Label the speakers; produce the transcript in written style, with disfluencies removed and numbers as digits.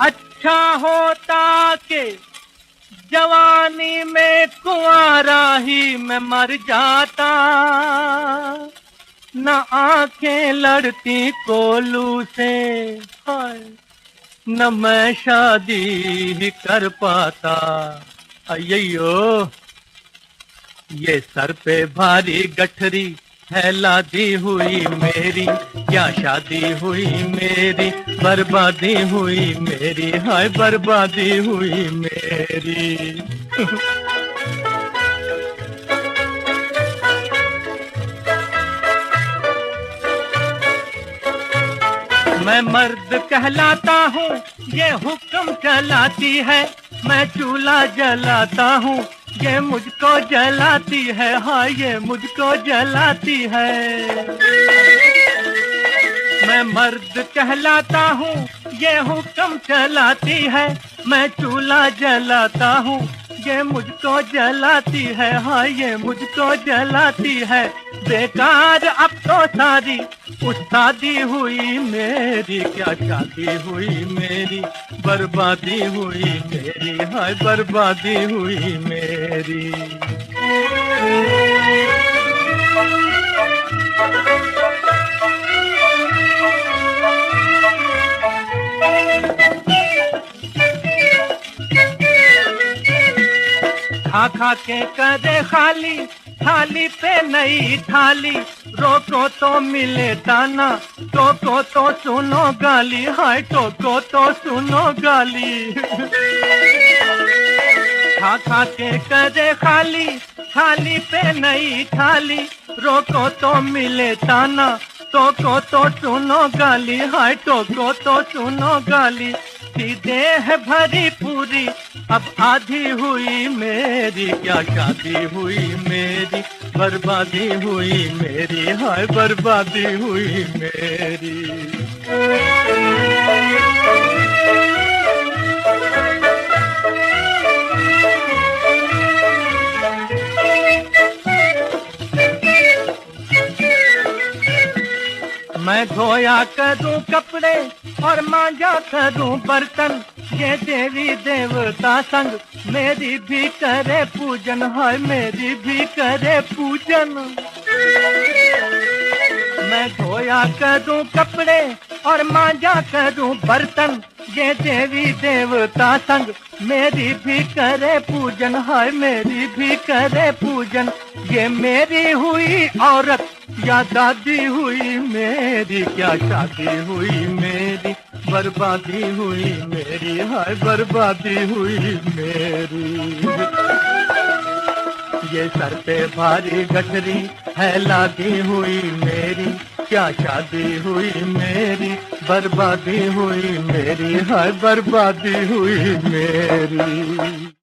Speaker 1: अच्छा होता कि जवानी में कुंवारा ही मैं मर जाता, न आंखें लड़ती कोलू से, हाय न मैं शादी ही कर पाता। अय्यो ये सर पे भारी गठरी है लादी हुई मेरी, क्या शादी हुई मेरी, बर्बादी हुई मेरी, हाय बर्बादी हुई मेरी। मैं मर्द कहलाता हूँ, ये हुक्म चलाती है, मैं चूल्हा जलाता हूँ, ये मुझको जलाती है, हाँ ये मुझको जलाती है। मैं मर्द कहलाता हूँ, ये हुक्म चलाती है, मैं चूल्हा जलाता हूँ, ये मुझको जलाती है, हाँ ये मुझको जलाती है। बेकार अब तो सारी उस्तादी हुई मेरी, क्या शादी हुई मेरी, बर्बादी हुई मेरी, हाय बर्बादी हुई मेरी। खा खा के करे खाली, थाली पे नई थाली, रोको तो मिले ताना, टोको तो सुनो गाली, हाय टोको तो सुनो गाली। खा खा के करे खाली, थाली पे नई थाली, रोको तो मिले ताना, टोको तो सुनो गाली, हाय टोको तो सुनो गाली। सीधे है भरी पूरी अब आधी हुई मेरी, क्या शादी हुई मेरी, बर्बादी हुई मेरी, हाय बर्बादी हुई मेरी। मैं धोया करूं कपड़े और मांजा करूं बर्तन, ये देवी देवता संग मेरी भी करे पूजन, हाय मेरी भी करे पूजन। मैं धोया करूं कपड़े और मांजा करूं बर्तन, ये देवी देवता संग मेरी भी करे पूजन, हाय मेरी भी करे पूजन। ये मेरी हुई औरत या दादी हुई मेरी, क्या शादी हुई मेरी, बर्बादी हुई मेरी, हाय बर्बादी हुई मेरी। ये सर पे भारी गठरी है लादी हुई मेरी, क्या शादी हुई मेरी, बर्बादी हुई मेरी, हाय बर्बादी हुई मेरी।